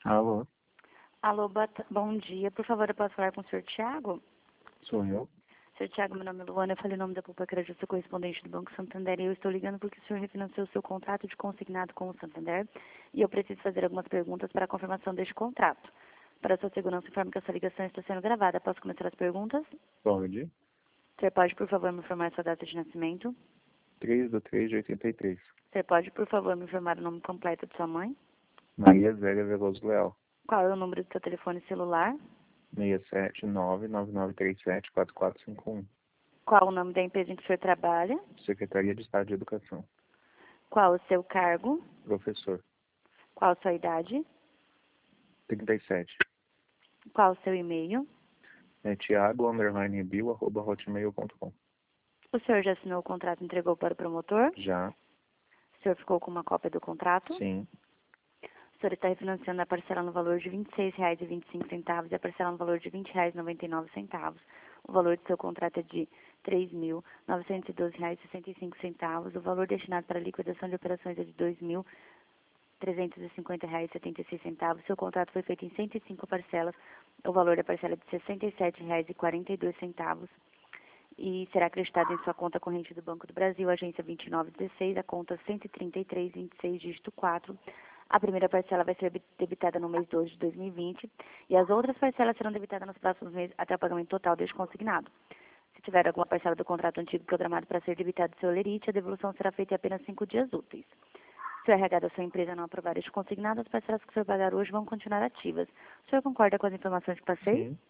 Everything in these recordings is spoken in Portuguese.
Alô, Alô, bom dia. Por favor, eu posso falar com o senhor Tiago? sou eu? Senhor Tiago, meu nome é Luana, eu falei o nome da Poupa Crédito, sou correspondente do Banco Santander e eu estou ligando porque o senhor refinanciou o seu contrato de consignado com o Santander e eu preciso fazer algumas perguntas para a confirmação deste contrato. Para sua segurança, informe que essa ligação está sendo gravada. Posso começar as perguntas? Pode. O senhor pode, por favor, me informar sua data de nascimento? 3/3/83. O senhor pode, por favor, me informar o nome completo de sua mãe? Maria Zélia Veloso Leal. Qual é o número do seu telefone celular? 679-9937-4451. Qual o nome da empresa em que o senhor trabalha? Secretaria de Estado de Educação. Qual o seu cargo? Professor. Qual a sua idade? 37. Qual o seu e-mail? É Thiago_Bill@hotmail.com. O senhor já assinou o contrato e entregou para o promotor? Já? O senhor ficou com uma cópia do contrato? Sim. O senhor está refinanciando a parcela no valor de R$ 26,25 e a parcela no valor de R$ 20,99. O valor do seu contrato é de R$ 3.912,65. O valor destinado para liquidação de operações é de R$ 2.350,76. Seu contrato foi feito em 105 parcelas. O valor da parcela é de R$ 67,42 e será acreditado em sua conta corrente do Banco do Brasil, agência 2916, a conta 13326, dígito 4. A primeira parcela vai ser debitada no mês 2 de 2020 e as outras parcelas serão debitadas nos próximos meses até o pagamento total deste consignado. Se tiver alguma parcela do contrato antigo programado para ser debitada do seu lerite, a devolução será feita em apenas 5 dias úteis. Se o RH da sua empresa não aprovar este consignado, as parcelas que o senhor pagar hoje vão continuar ativas. O senhor concorda com as informações que passei? Sim.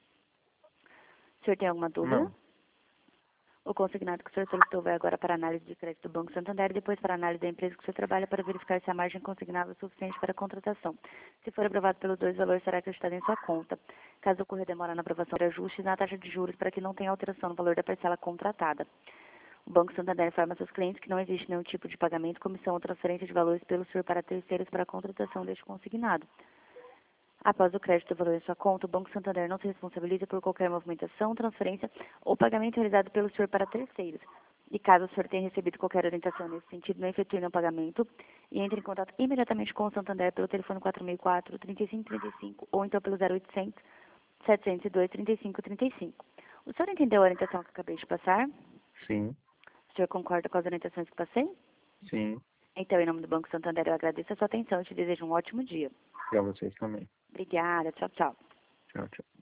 O senhor tem alguma dúvida? Não. O consignado que o senhor solicitou vai agora para a análise de crédito do Banco Santander e depois para a análise da empresa que o senhor trabalha para verificar se a margem consignada é suficiente para a contratação. Se for aprovado pelos dois, o valor será acreditado em sua conta. Caso ocorra demora na aprovação de ajustes na taxa de juros para que não tenha alteração no valor da parcela contratada. O Banco Santander informa seus clientes que não existe nenhum tipo de pagamento, comissão ou transferência de valores pelo senhor para terceiros para a contratação deste consignado. Após o crédito do valor em sua conta, o Banco Santander não se responsabiliza por qualquer movimentação, transferência ou pagamento realizado pelo senhor para terceiros. E caso o senhor tenha recebido qualquer orientação nesse sentido, não efetue nenhum pagamento e entre em contato imediatamente com o Santander pelo telefone 464-3535 ou então pelo 0800 702 3535. O senhor entendeu a orientação que eu acabei de passar? Sim. O senhor concorda com as orientações que passei? Sim. Então, em nome do Banco Santander, eu agradeço a sua atenção e te desejo um ótimo dia. Para vocês também. Obrigada. Tchau, tchau. Tchau, tchau.